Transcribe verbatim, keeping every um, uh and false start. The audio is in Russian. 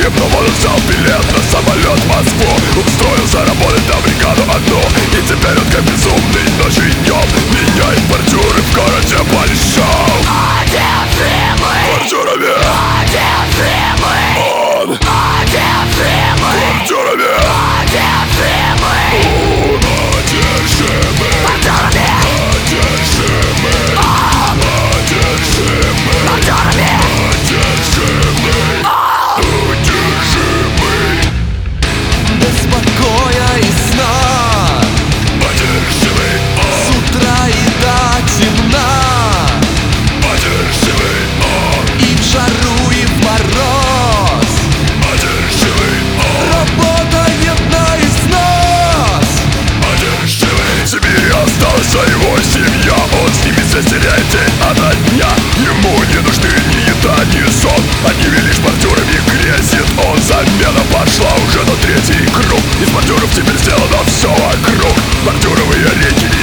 но он взял билет на самолет в Москву. Устроился работать на бригаду одну, и теперь он как безумный ночью и днем меняет бордюры в городе большом. Одержимый бордюрами, одержимый он, одержимый бордюрами, одержимый он, одержимый бордюрами, одержимый он, одержимый бордюрами, одержимый одержимый без покоя и сна, одержимый он, с утра и до темна, одержимый он, и в жару, и в мороз, одержимый он, работает на износ. одержимый. В Сибири остался его семья, он с ними здесь теряет день ото дня. Ему не нужны ни еда, ни сон, одними лишь бордюрами грезит он. Замена пошла уже на третий круг, из бордюров теперь сделано все вокруг. Бордюровые реки